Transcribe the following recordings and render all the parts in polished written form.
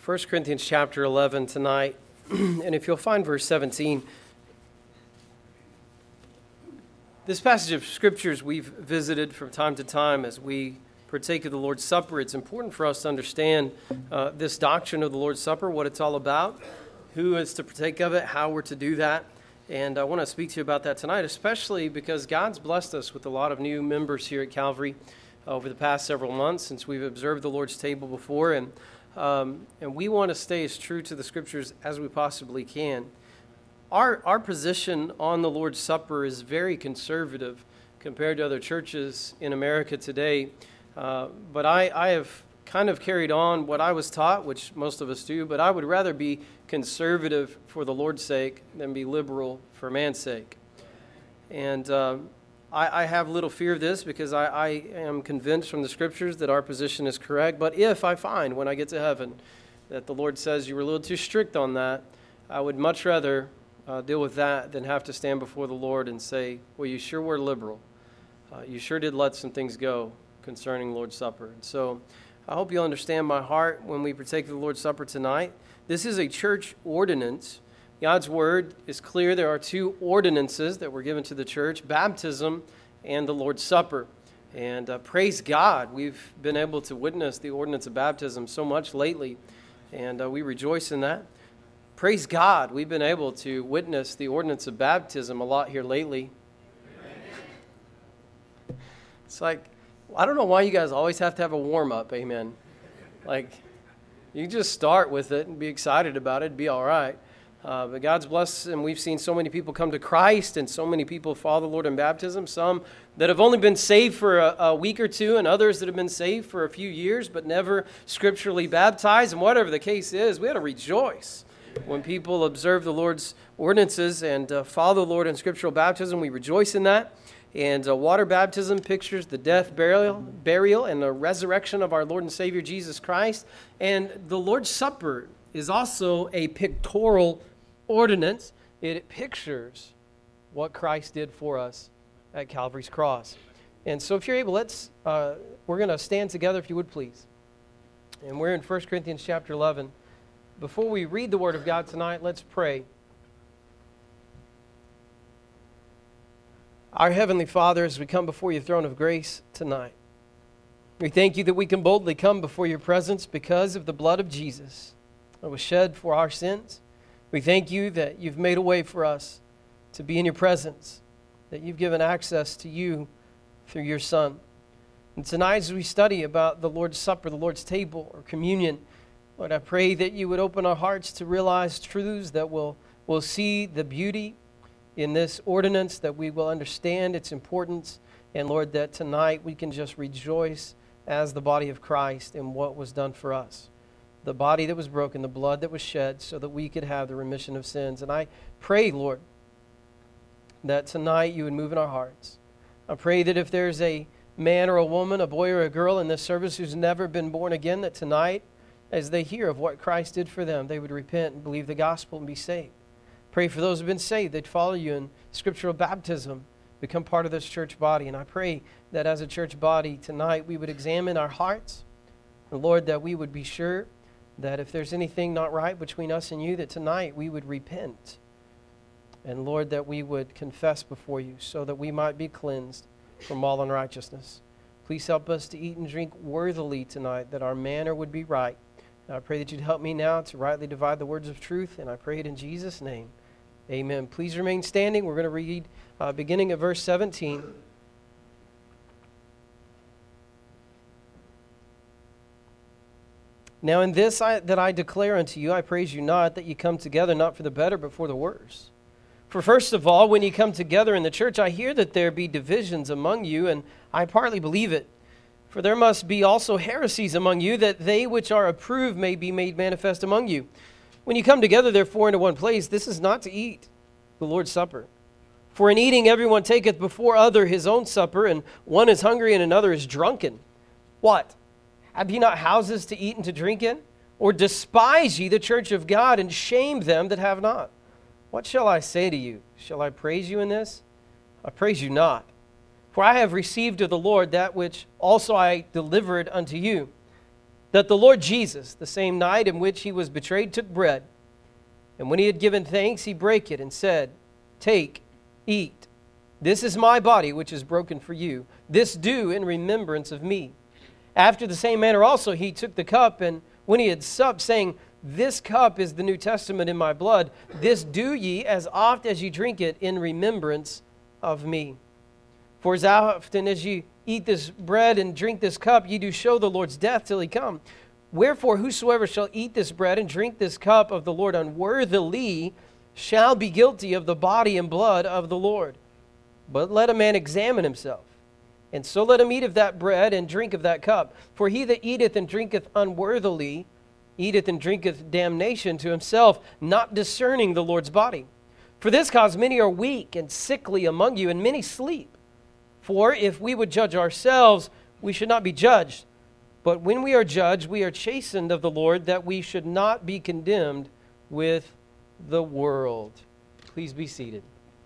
1 Corinthians chapter 11 tonight, and if you'll find verse 17, this passage of scriptures we've visited from time to time as we partake of the Lord's Supper. It's important for us to understand this doctrine of the Lord's Supper, what it's all about, who is to partake of it, how we're to do that. And I want to speak to you about that tonight, especially because God's blessed us with a lot of new members here at Calvary over the past several months since we've observed the Lord's table before. And we want to stay as true to the scriptures as we possibly can. Our position on the Lord's Supper is very conservative compared to other churches in America today. But I have kind of carried on what I was taught, which most of us do, but I would rather be conservative for the Lord's sake than be liberal for man's sake. And I have little fear of this because I am convinced from the scriptures that our position is correct. But if I find when I get to heaven that the Lord says you were a little too strict on that, I would much rather deal with that than have to stand before the Lord and say, well, you sure were liberal. You sure did let some things go concerning Lord's Supper. And so I hope you'll understand my heart when we partake of the Lord's Supper tonight. This is a church ordinance. God's word is clear. There are two ordinances that were given to the church, baptism and the Lord's Supper. And praise God, we've been able to witness the ordinance of baptism so much lately, and we rejoice in that. Praise God, we've been able to witness the ordinance of baptism a lot here lately. It's like, I don't know why you guys always have to have a warm-up, amen. Like, you just start with it and be excited about it, be all right. But God's blessed, and we've seen so many people come to Christ, and so many people follow the Lord in baptism, some that have only been saved for a week or two, and others that have been saved for a few years, but never scripturally baptized. And whatever the case is, we ought to rejoice. When people observe the Lord's ordinances and follow the Lord in scriptural baptism, we rejoice in that. And water baptism pictures the death, burial, and the resurrection of our Lord and Savior Jesus Christ. And the Lord's Supper is also a pictorial ordinance. It pictures what Christ did for us at Calvary's cross. And so if you're able, we're going to stand together, if you would please. And we're in 1 Corinthians chapter 11. Before we read the Word of God tonight, let's pray. Our Heavenly Father, as we come before your throne of grace tonight, we thank you that we can boldly come before your presence because of the blood of Jesus that was shed for our sins. We thank you that you've made a way for us to be in your presence, that you've given access to you through your Son. And tonight, as we study about the Lord's Supper, the Lord's table, or communion, Lord, I pray that you would open our hearts to realize truths that we'll see the beauty in this ordinance, that we will understand its importance, and Lord, that tonight we can just rejoice as the body of Christ in what was done for us. The body that was broken, the blood that was shed, so that we could have the remission of sins. And I pray, Lord, that tonight you would move in our hearts. I pray that if there's a man or a woman, a boy or a girl in this service who's never been born again, that tonight, as they hear of what Christ did for them, they would repent and believe the gospel and be saved. Pray for those who have been saved, they'd follow you in scriptural baptism, become part of this church body. And I pray that as a church body tonight, we would examine our hearts. And Lord, that we would be sure that if there's anything not right between us and you, that tonight we would repent. And Lord, that we would confess before you so that we might be cleansed from all unrighteousness. Please help us to eat and drink worthily tonight, that our manner would be right. And I pray that you'd help me now to rightly divide the words of truth, and I pray it in Jesus' name. Amen. Please remain standing. We're going to read beginning at verse 17. Now in this that I declare unto you, I praise you not, that ye come together not for the better, but for the worse. For first of all, when ye come together in the church, I hear that there be divisions among you, and I partly believe it. For there must be also heresies among you, that they which are approved may be made manifest among you. When you come together, therefore, into one place, this is not to eat the Lord's Supper. For in eating everyone taketh before other his own supper, and one is hungry and another is drunken. What? Have ye not houses to eat and to drink in? Or despise ye the church of God, and shame them that have not? What shall I say to you? Shall I praise you in this? I praise you not. For I have received of the Lord that which also I delivered unto you, that the Lord Jesus, the same night in which he was betrayed, took bread. And when he had given thanks, he brake it and said, Take, eat. This is my body, which is broken for you. This do in remembrance of me. After the same manner also he took the cup, and when he had supped, saying, This cup is the New Testament in my blood. This do ye as oft as ye drink it in remembrance of me. For as often as ye eat this bread and drink this cup, ye do show the Lord's death till he come. Wherefore whosoever shall eat this bread and drink this cup of the Lord unworthily shall be guilty of the body and blood of the Lord. But let a man examine himself, and so let him eat of that bread and drink of that cup. For he that eateth and drinketh unworthily eateth and drinketh damnation to himself, not discerning the Lord's body. For this cause many are weak and sickly among you, and many sleep. For if we would judge ourselves, we should not be judged. But when we are judged, we are chastened of the Lord, that we should not be condemned with the world. Please be seated.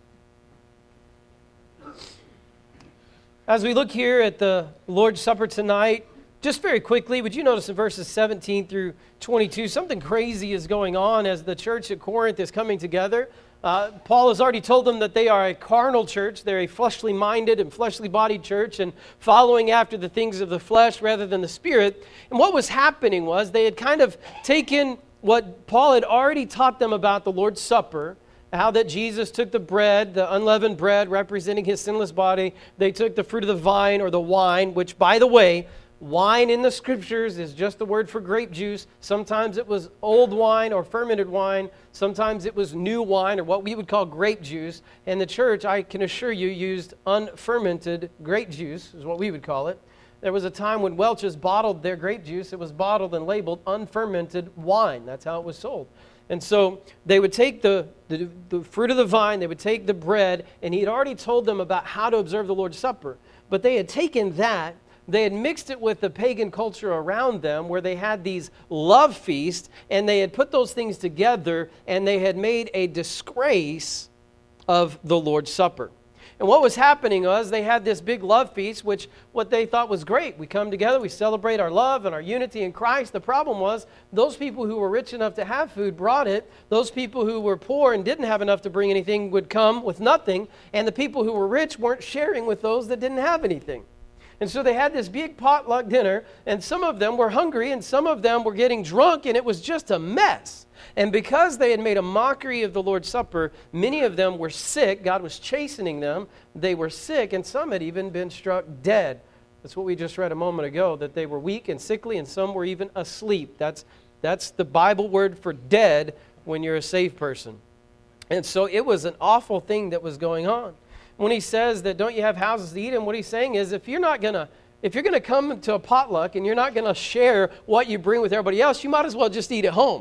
As we look here at the Lord's Supper tonight, just very quickly, would you notice in verses 17 through 22, something crazy is going on as the church at Corinth is coming together. Paul has already told them that they are a carnal church. They're a fleshly minded and fleshly bodied church and following after the things of the flesh rather than the spirit. And what was happening was they had kind of taken what Paul had already taught them about the Lord's Supper, how that Jesus took the bread, the unleavened bread representing his sinless body. They took the fruit of the vine or the wine, which, by the way, wine in the scriptures is just the word for grape juice. Sometimes it was old wine or fermented wine. Sometimes it was new wine or what we would call grape juice. And the church, I can assure you, used unfermented grape juice is what we would call it. There was a time when Welch's bottled their grape juice. It was bottled and labeled unfermented wine. That's how it was sold. And so they would take the fruit of the vine, they would take the bread, and he had already told them about how to observe the Lord's Supper. But they had taken that, they had mixed it with the pagan culture around them where they had these love feasts, and they had put those things together, and they had made a disgrace of the Lord's Supper. And what was happening was they had this big love feast, which what they thought was great. We come together, we celebrate our love and our unity in Christ. The problem was those people who were rich enough to have food brought it. Those people who were poor and didn't have enough to bring anything would come with nothing. And the people who were rich weren't sharing with those that didn't have anything. And so they had this big potluck dinner, and some of them were hungry, and some of them were getting drunk, and it was just a mess. And because they had made a mockery of the Lord's Supper, many of them were sick. God was chastening them. They were sick, and some had even been struck dead. That's what we just read a moment ago, that they were weak and sickly, and some were even asleep. That's the Bible word for dead when you're a saved person. And so it was an awful thing that was going on. When he says that don't you have houses to eat in, what he's saying is if you're going to come to a potluck and you're not going to share what you bring with everybody else, you might as well just eat at home.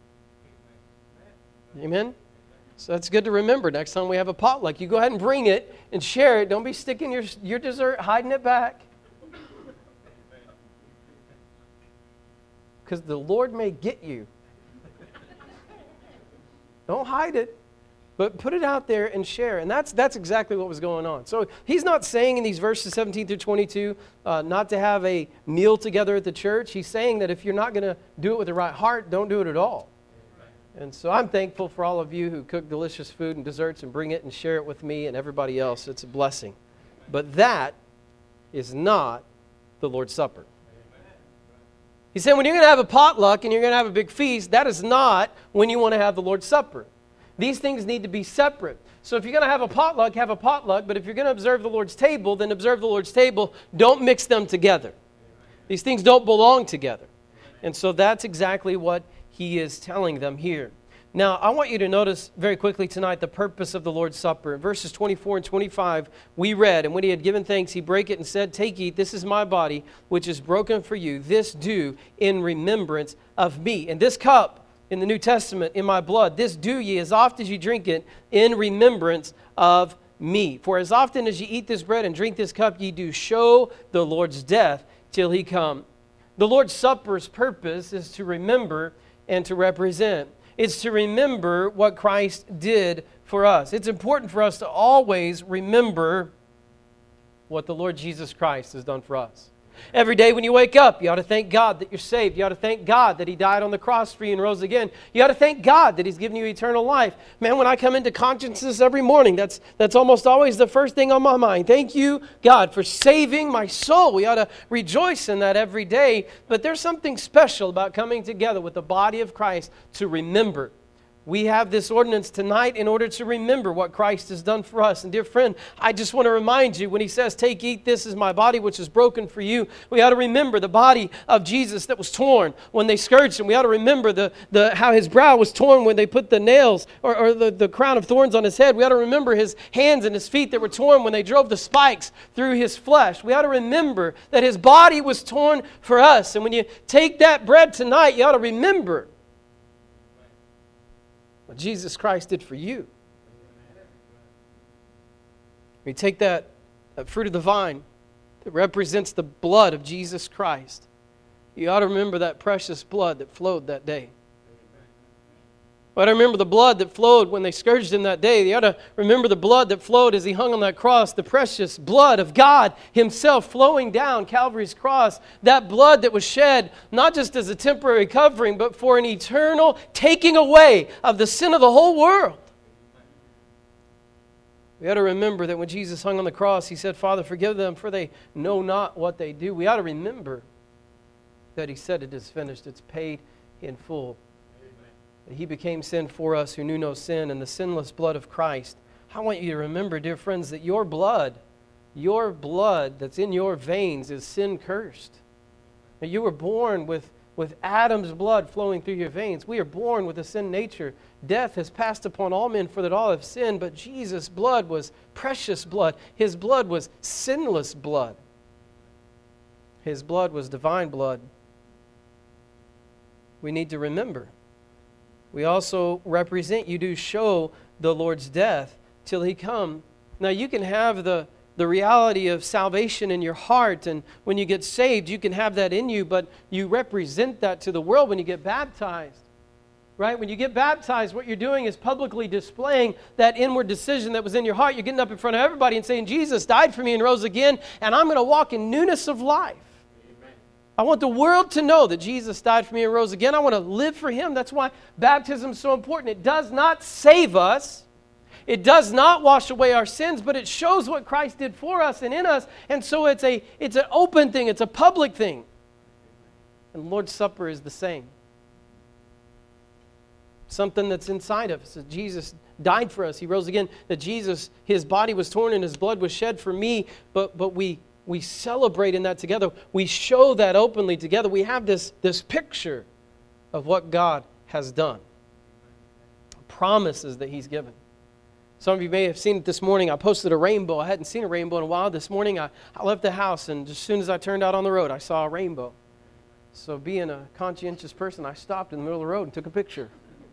Amen? So that's good to remember next time we have a potluck. You go ahead and bring it and share it. Don't be sticking your dessert, hiding it back. Because the Lord may get you. Don't hide it. But put it out there and share. And that's exactly what was going on. So he's not saying in these verses 17 through 22 not to have a meal together at the church. He's saying that if you're not going to do it with the right heart, don't do it at all. And so I'm thankful for all of you who cook delicious food and desserts and bring it and share it with me and everybody else. It's a blessing. But that is not the Lord's Supper. He said when you're going to have a potluck and you're going to have a big feast, that is not when you want to have the Lord's Supper. These things need to be separate. So if you're going to have a potluck, have a potluck. But if you're going to observe the Lord's table, then observe the Lord's table. Don't mix them together. These things don't belong together. And so that's exactly what he is telling them here. Now, I want you to notice very quickly tonight the purpose of the Lord's Supper. In verses 24 and 25, we read, and when he had given thanks, he brake it and said, Take, eat, this is my body, which is broken for you. This do in remembrance of me. And this cup, in the New Testament, in my blood, this do ye as oft as you drink it in remembrance of me. For as often as ye eat this bread and drink this cup, ye do show the Lord's death till he come. The Lord's Supper's purpose is to remember and to represent. It's to remember what Christ did for us. It's important for us to always remember what the Lord Jesus Christ has done for us. Every day when you wake up, you ought to thank God that you're saved. You ought to thank God that He died on the cross for you and rose again. You ought to thank God that He's given you eternal life. Man, when I come into consciousness every morning, that's almost always the first thing on my mind. Thank you, God, for saving my soul. We ought to rejoice in that every day. But there's something special about coming together with the body of Christ to remember. We have this ordinance tonight in order to remember what Christ has done for us. And dear friend, I just want to remind you when He says, take, eat, this is my body which is broken for you. We ought to remember the body of Jesus that was torn when they scourged Him. We ought to remember how His brow was torn when they put the nails or the crown of thorns on His head. We ought to remember His hands and His feet that were torn when they drove the spikes through His flesh. We ought to remember that His body was torn for us. And when you take that bread tonight, you ought to remember what Jesus Christ did for you. We take that fruit of the vine that represents the blood of Jesus Christ. You ought to remember that precious blood that flowed that day. You ought to remember the blood that flowed when they scourged Him that day. You ought to remember the blood that flowed as He hung on that cross, the precious blood of God Himself flowing down Calvary's cross. That blood that was shed not just as a temporary covering, but for an eternal taking away of the sin of the whole world. We ought to remember that when Jesus hung on the cross, He said, Father, forgive them, for they know not what they do. We ought to remember that He said it is finished. It's paid in full. That He became sin for us who knew no sin, and the sinless blood of Christ. I want you to remember, dear friends, that your blood that's in your veins is sin cursed. That you were born with Adam's blood flowing through your veins. We are born with a sin nature. Death has passed upon all men, for that all have sinned, but Jesus' blood was precious blood. His blood was sinless blood. His blood was divine blood. We need to remember. We also represent, you do show the Lord's death till He come. Now you can have the reality of salvation in your heart, and when you get saved, you can have that in you, but you represent that to the world when you get baptized. Right? When you get baptized, what you're doing is publicly displaying that inward decision that was in your heart. You're getting up in front of everybody and saying, Jesus died for me and rose again, and I'm going to walk in newness of life. I want the world to know that Jesus died for me and rose again. I want to live for Him. That's why baptism is so important. It does not save us. It does not wash away our sins, but it shows what Christ did for us and in us. And so it's an open thing. It's a public thing. And the Lord's Supper is the same. Something that's inside of us. That Jesus died for us. He rose again. That Jesus, His body was torn and His blood was shed for me, but we celebrate in that together. We show that openly together. We have this picture of what God has done. Promises that He's given. Some of you may have seen it this morning. I posted a rainbow. I hadn't seen a rainbow in a while. This morning I left the house, and as soon as I turned out on the road, I saw a rainbow. So being a conscientious person, I stopped in the middle of the road and took a picture.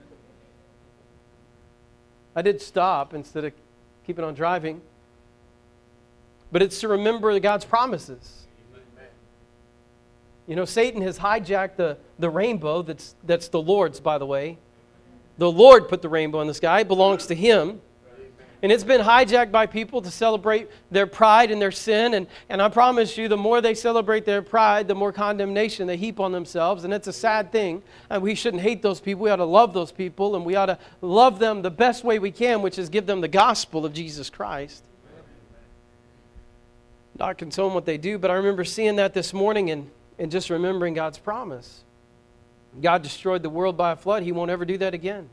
I did stop instead of keeping on driving. But it's to remember God's promises. You know, Satan has hijacked the rainbow that's the Lord's, by the way. The Lord put the rainbow in the sky. It belongs to Him. And it's been hijacked by people to celebrate their pride and their sin. And I promise you, the more they celebrate their pride, the more condemnation they heap on themselves. And it's a sad thing. And we shouldn't hate those people. We ought to love those people. And we ought to love them the best way we can, which is give them the gospel of Jesus Christ. Not condone what they do, but I remember seeing that this morning and just remembering God's promise. God destroyed the world by a flood. He won't ever do that again.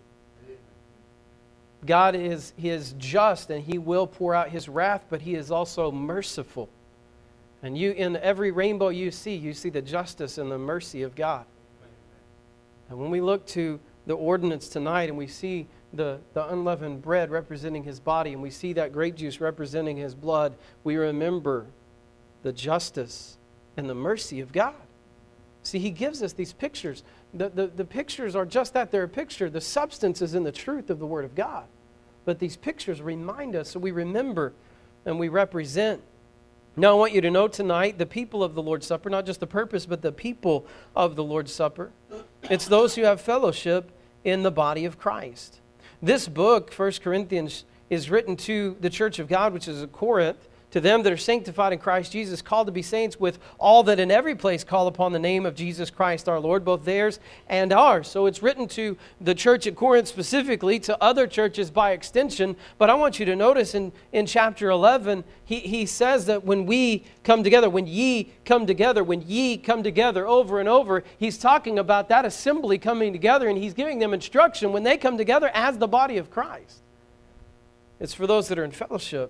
God is just, and He will pour out His wrath, but He is also merciful. And you, in every rainbow you see the justice and the mercy of God. And when we look to the ordinance tonight and we see the unleavened bread representing His body, and we see that grape juice representing His blood, we remember the justice and the mercy of God. See, He gives us these pictures. The pictures are just that. They're a picture. The substance is in the truth of the Word of God. But these pictures remind us, so we remember and we represent. Now I want you to know tonight, the people of the Lord's Supper, not just the purpose, but the people of the Lord's Supper. It's those who have fellowship in the body of Christ. This book, 1 Corinthians, is written to the church of God, which is at Corinth, to them that are sanctified in Christ Jesus, called to be saints, with all that in every place call upon the name of Jesus Christ our Lord, both theirs and ours. So it's written to the church at Corinth specifically, to other churches by extension. But I want you to notice in chapter 11, he says that when we come together, when ye come together, over and over, he's talking about that assembly coming together, and he's giving them instruction when they come together as the body of Christ. It's for those that are in fellowship.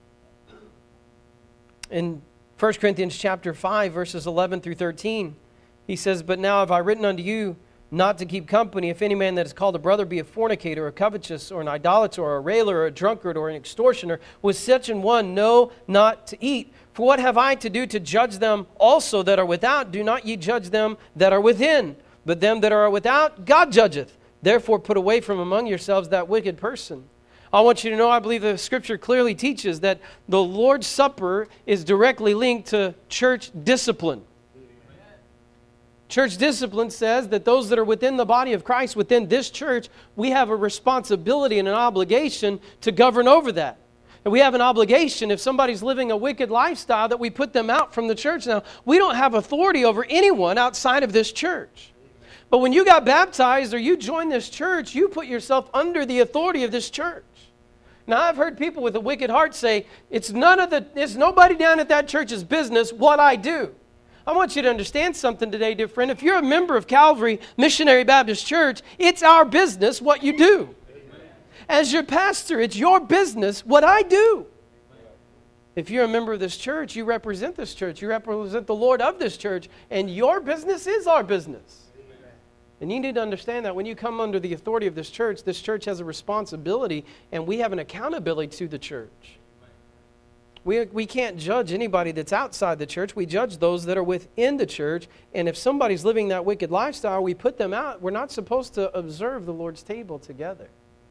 In 1 Corinthians chapter 5, verses 11 through 13, he says, "But now have I written unto you not to keep company, if any man that is called a brother be a fornicator, or covetous, or an idolater, or a railer, or a drunkard, or an extortioner, with such an one know not to eat. For what have I to do to judge them also that are without? Do not ye judge them that are within. But them that are without, God judgeth. Therefore put away from among yourselves that wicked person." I want you to know, I believe the Scripture clearly teaches that the Lord's Supper is directly linked to church discipline. Church discipline says that those that are within the body of Christ, within this church, we have a responsibility and an obligation to govern over that. And we have an obligation, if somebody's living a wicked lifestyle, that we put them out from the church. Now, we don't have authority over anyone outside of this church. But when you got baptized or you joined this church, you put yourself under the authority of this church. Now, I've heard people with a wicked heart say, it's nobody down at that church's business what I do. I want you to understand something today, dear friend. If you're a member of Calvary Missionary Baptist Church, it's our business what you do. As your pastor, it's your business what I do. If you're a member of this church, you represent this church. You represent the Lord of this church, and your business is our business. And you need to understand that when you come under the authority of this church has a responsibility, and we have an accountability to the church. We can't judge anybody that's outside the church. We judge those that are within the church. And if somebody's living that wicked lifestyle, we put them out. We're not supposed to observe the Lord's table together.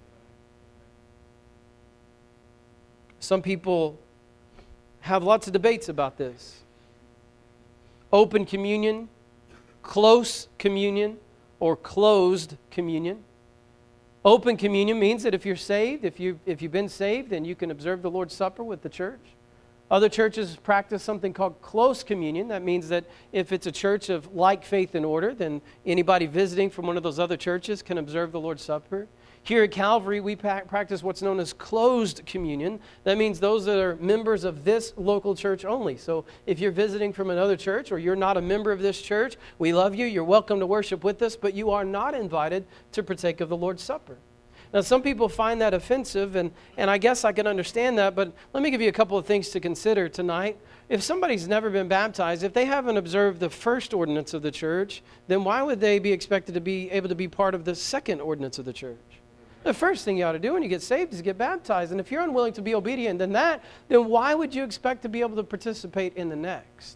Some people have lots of debates about this. Open communion, close communion, or closed communion. Open communion means that if you're saved, if you've been saved, then you can observe the Lord's Supper with the church. Other churches practice something called close communion. That means that if it's a church of like faith and order, then anybody visiting from one of those other churches can observe the Lord's Supper. Here at Calvary, we practice what's known as closed communion. That means those that are members of this local church only. So if you're visiting from another church or you're not a member of this church, we love you. You're welcome to worship with us, but you are not invited to partake of the Lord's Supper. Now, some people find that offensive, and I guess I can understand that, but let me give you a couple of things to consider tonight. If somebody's never been baptized, if they haven't observed the first ordinance of the church, then why would they be expected to be able to be part of the second ordinance of the church? The first thing you ought to do when you get saved is get baptized. And if you're unwilling to be obedient in that, then why would you expect to be able to participate in the next?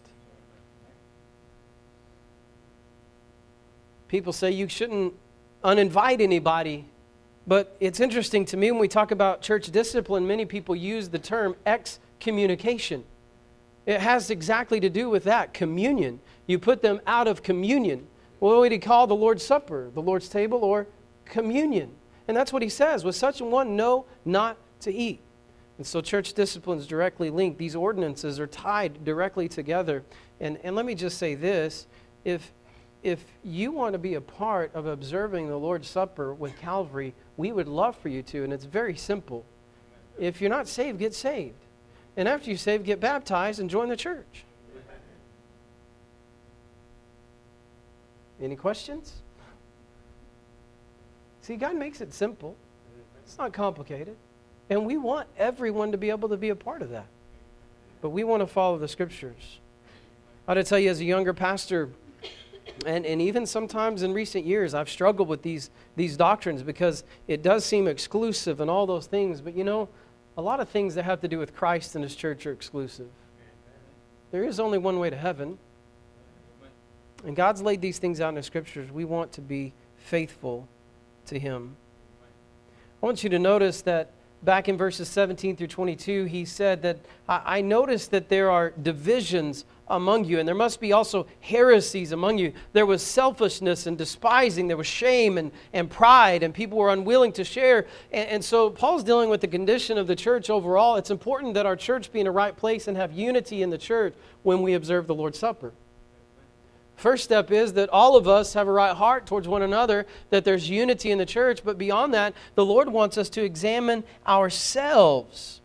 People say you shouldn't uninvite anybody. But it's interesting to me when we talk about church discipline, many people use the term excommunication. It has exactly to do with that, communion. You put them out of communion. What would he call the Lord's Supper, the Lord's table, or communion? And that's what he says, with such a one, know not to eat. And so church discipline is directly linked. These ordinances are tied directly together. And let me just say this, if you want to be a part of observing the Lord's Supper with Calvary, we would love for you to, and it's very simple. If you're not saved, get saved. And after you're saved, get baptized and join the church. Any questions? See, God makes it simple. It's not complicated. And we want everyone to be able to be a part of that. But we want to follow the Scriptures. I ought to tell you, as a younger pastor, and even sometimes in recent years, I've struggled with these doctrines because it does seem exclusive and all those things. But you know, a lot of things that have to do with Christ and His church are exclusive. There is only one way to heaven. And God's laid these things out in the Scriptures. We want to be faithful to Him. I want you to notice that back in verses 17 through 22, he said that, I noticed that there are divisions among you, and there must be also heresies among you. There was selfishness and despising, there was shame and pride, and people were unwilling to share. And so Paul's dealing with the condition of the church overall. It's important that our church be in the right place and have unity in the church when we observe the Lord's Supper. First step is that all of us have a right heart towards one another, that there's unity in the church, but beyond that, the Lord wants us to examine ourselves.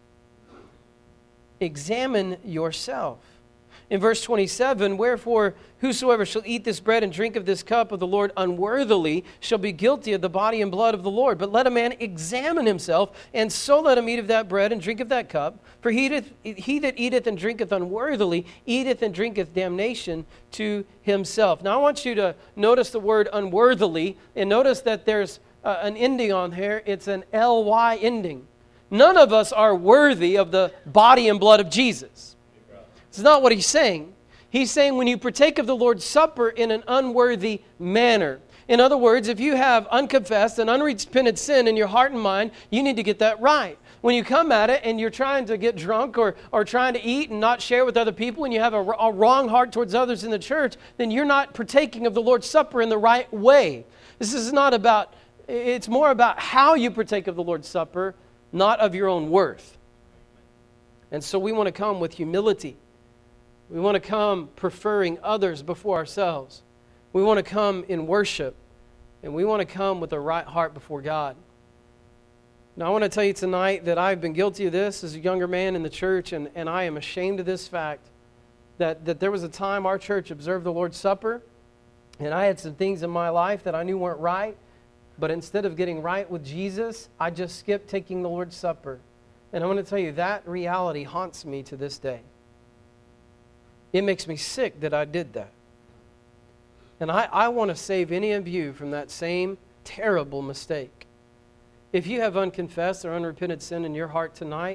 Examine yourself. In verse 27, wherefore whosoever shall eat this bread and drink of this cup of the Lord unworthily shall be guilty of the body and blood of the Lord. But let a man examine himself, and so let him eat of that bread and drink of that cup. For he that eateth and drinketh unworthily eateth and drinketh damnation to himself. Now I want you to notice the word unworthily, and notice that there's an ending on here. It's an ly ending. None of us are worthy of the body and blood of Jesus. It's not what he's saying. He's saying when you partake of the Lord's Supper in an unworthy manner. In other words, if you have unconfessed and unrepented sin in your heart and mind, you need to get that right. When you come at it and you're trying to get drunk or trying to eat and not share with other people, and you have a wrong heart towards others in the church, then you're not partaking of the Lord's Supper in the right way. This is not about, it's more about how you partake of the Lord's Supper, not of your own worth. And so we want to come with humility. We want to come preferring others before ourselves. We want to come in worship. And we want to come with a right heart before God. Now I want to tell you tonight that I've been guilty of this as a younger man in the church, and I am ashamed of this fact that there was a time our church observed the Lord's Supper, and I had some things in my life that I knew weren't right, but instead of getting right with Jesus, I just skipped taking the Lord's Supper. And I want to tell you, that reality haunts me to this day. It makes me sick that I did that. And I want to save any of you from that same terrible mistake. If you have unconfessed or unrepented sin in your heart tonight,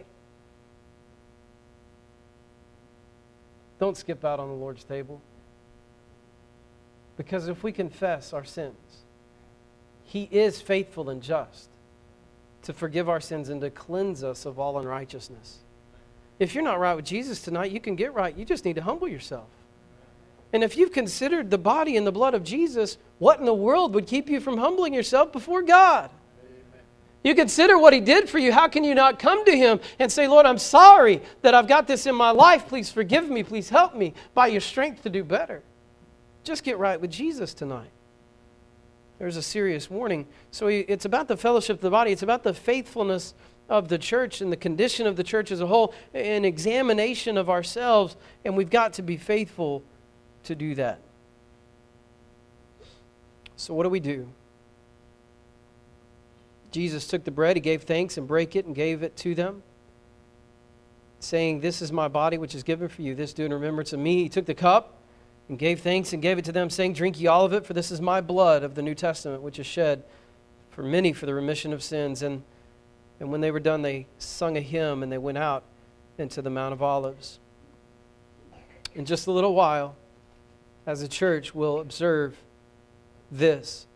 don't skip out on the Lord's table. Because if we confess our sins, He is faithful and just to forgive our sins and to cleanse us of all unrighteousness. If you're not right with Jesus tonight, you can get right. You just need to humble yourself. And if you've considered the body and the blood of Jesus, what in the world would keep you from humbling yourself before God? Amen. You consider what He did for you. How can you not come to Him and say, Lord, I'm sorry that I've got this in my life. Please forgive me. Please help me by your strength to do better. Just get right with Jesus tonight. There's a serious warning. So it's about the fellowship of the body. It's about the faithfulness of the church and the condition of the church as a whole, an examination of ourselves, and we've got to be faithful to do that. So what do? Jesus took the bread, He gave thanks and brake it and gave it to them, saying, this is my body which is given for you. This do in remembrance of me. He took the cup and gave thanks and gave it to them, saying, drink ye all of it, for this is my blood of the New Testament, which is shed for many for the remission of sins. And when they were done, they sung a hymn, and they went out into the Mount of Olives. In just a little while, as a church, we'll observe this.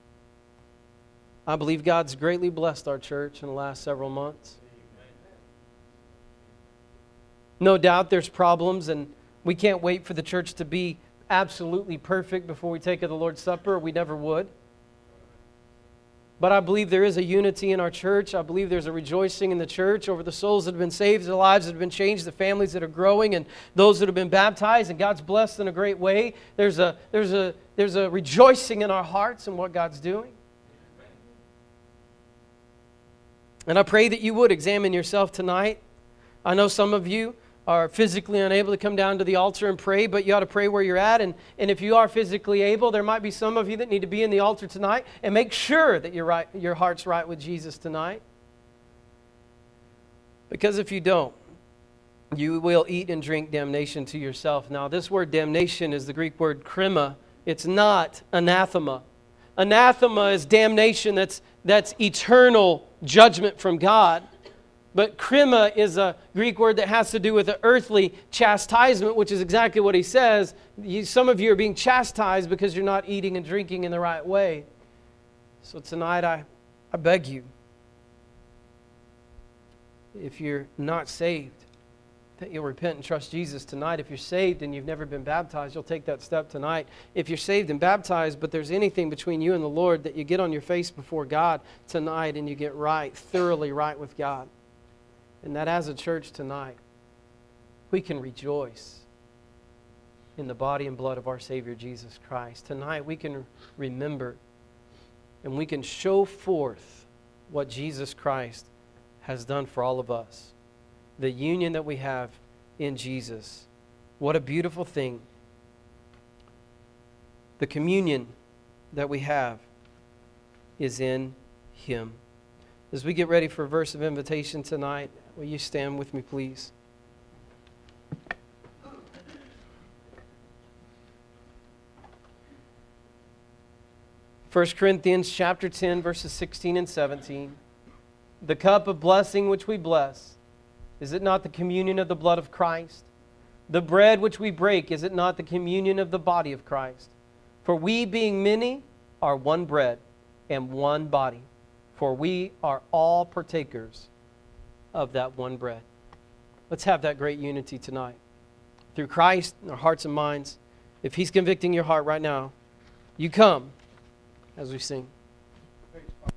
I believe God's greatly blessed our church in the last several months. No doubt there's problems, and we can't wait for the church to be absolutely perfect before we take of the Lord's Supper. We never would. But I believe there is a unity in our church. I believe there's a rejoicing in the church over the souls that have been saved, the lives that have been changed, the families that are growing, and those that have been baptized, and God's blessed in a great way. There's a rejoicing in our hearts in what God's doing. And I pray that you would examine yourself tonight. I know some of you are physically unable to come down to the altar and pray, but you ought to pray where you're at. And if you are physically able, there might be some of you that need to be in the altar tonight, and make sure that your heart's right with Jesus tonight. Because if you don't, you will eat and drink damnation to yourself. Now, this word damnation is the Greek word krima. It's not anathema. Anathema is damnation. That's eternal judgment from God. But krima is a Greek word that has to do with an earthly chastisement, which is exactly what he says. Some of you are being chastised because you're not eating and drinking in the right way. So tonight I beg you, if you're not saved, that you'll repent and trust Jesus tonight. If you're saved and you've never been baptized, you'll take that step tonight. If you're saved and baptized, but there's anything between you and the Lord, that you get on your face before God tonight and you get right, thoroughly right with God. And that as a church tonight, we can rejoice in the body and blood of our Savior Jesus Christ. Tonight we can remember and we can show forth what Jesus Christ has done for all of us. The union that we have in Jesus. What a beautiful thing. The communion that we have is in Him. As we get ready for a verse of invitation tonight, will you stand with me, please? 1 Corinthians chapter 10, verses 16 and 17. The cup of blessing which we bless, is it not the communion of the blood of Christ? The bread which we break, is it not the communion of the body of Christ? For we, being many, are one bread and one body. For we are all partakers of that one bread. Let's have that great unity tonight. Through Christ in our hearts and minds. If He's convicting your heart right now, you come as we sing.